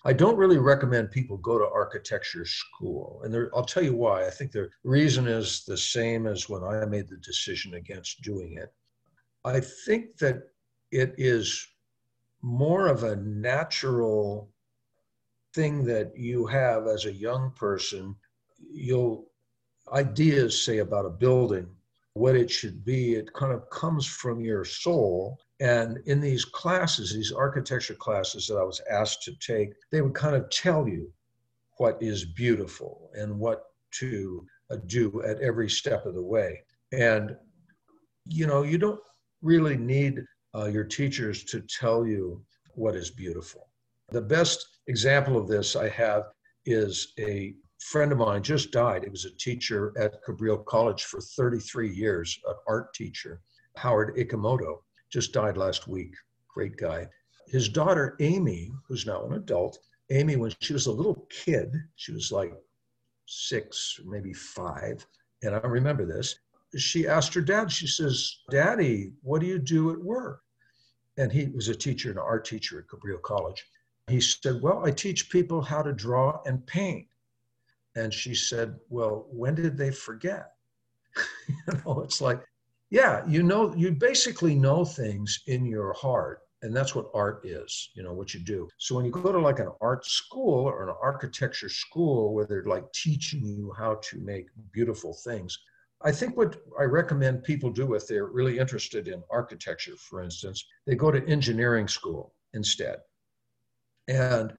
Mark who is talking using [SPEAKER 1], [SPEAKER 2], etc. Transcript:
[SPEAKER 1] I don't really recommend people go to architecture school. And I'll tell you why. I think the reason is the same as when I made the decision against doing it. I think that it is more of a natural thing that you have as a young person. You'll ideas say about a building, what it should be, it kind of comes from your soul. And in these classes, these architecture classes that I was asked to take, they would kind of tell you what is beautiful and what to do at every step of the way. And, you don't really need your teachers to tell you what is beautiful. The best example of this I have is a friend of mine just died. He was a teacher at Cabrillo College for 33 years, an art teacher. Howard Ikemoto just died last week. Great guy. His daughter, Amy, who's now an adult, Amy, when she was a little kid, she was like 6, maybe 5, and I remember this, she asked her dad, she says, "Daddy, what do you do at work?" And he was a teacher, an art teacher at Cabrillo College. He said, "Well, I teach people how to draw and paint." And she said, "Well, when did they forget?" It's like, yeah, you basically know things in your heart. And that's what art is, what you do. So when you go to like an art school or an architecture school where they're like teaching you how to make beautiful things, I think what I recommend people do if they're really interested in architecture, for instance, they go to engineering school instead. And